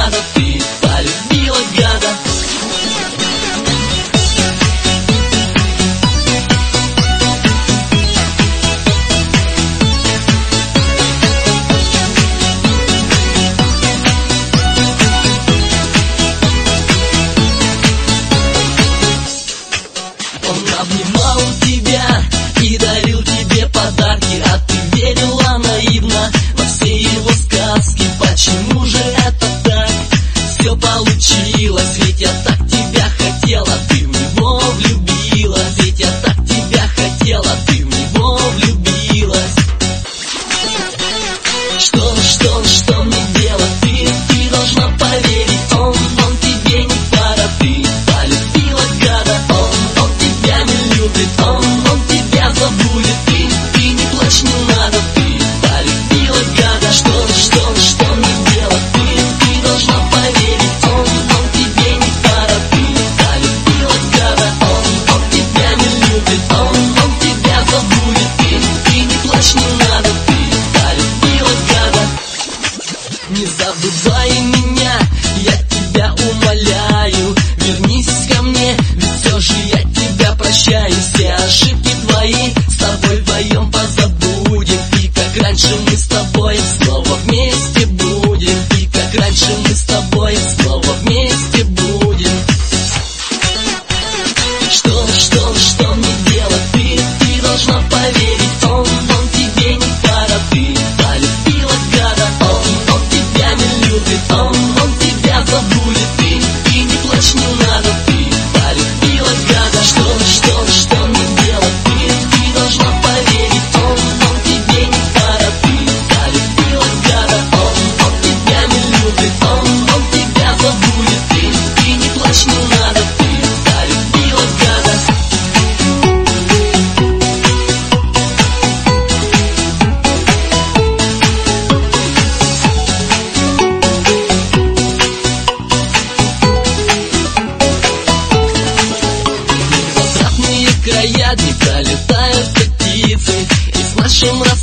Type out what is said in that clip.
надо, ты полюбила гада. Он обнимал тебя и дарил тебе подарки, а ты верила наивно во все его сказки. Почему же это так? Все получилось, ведь я так тебя хотела, ты в него влюбилась. Ведь я так тебя хотела, ты в него влюбилась. Что мне делать? Ты должна поверить, он тебе не пара, ты полюбила гада. Он тебя не любит, он тебя забудет, ты не плачь, не надо, ты полюбила гада. Что мне делать? Ты должна поверить, он тебе не пара, ты полюбила гада. Он тебя не любит, он тебя забудет, ты не плачь, не надо, ты полюбила гада. Не забывай меня, я тебя умоляю, вернись ко мне, ведь все же я тебя прощаю. Все ошибки твои с тобой вдвоем позабудем, и как раньше мы с тобой снова вместе будем. И как раньше мы с тобой снова вместе будем. Что мне делать? Ты должна поверить, он тебе не пара, ты полюбила гада. Он тебя не любит, он тебя забудет, ты не плачь, не надо, ты полюбила гада. Что мне делать? Ты должна поверить, он тебе не пара, ты полюбила гада. Он тебя не любит, он тебя забудет, ты не плачь, не надо, ты полюбила гада. Края, где пролетают птицы, и с нашим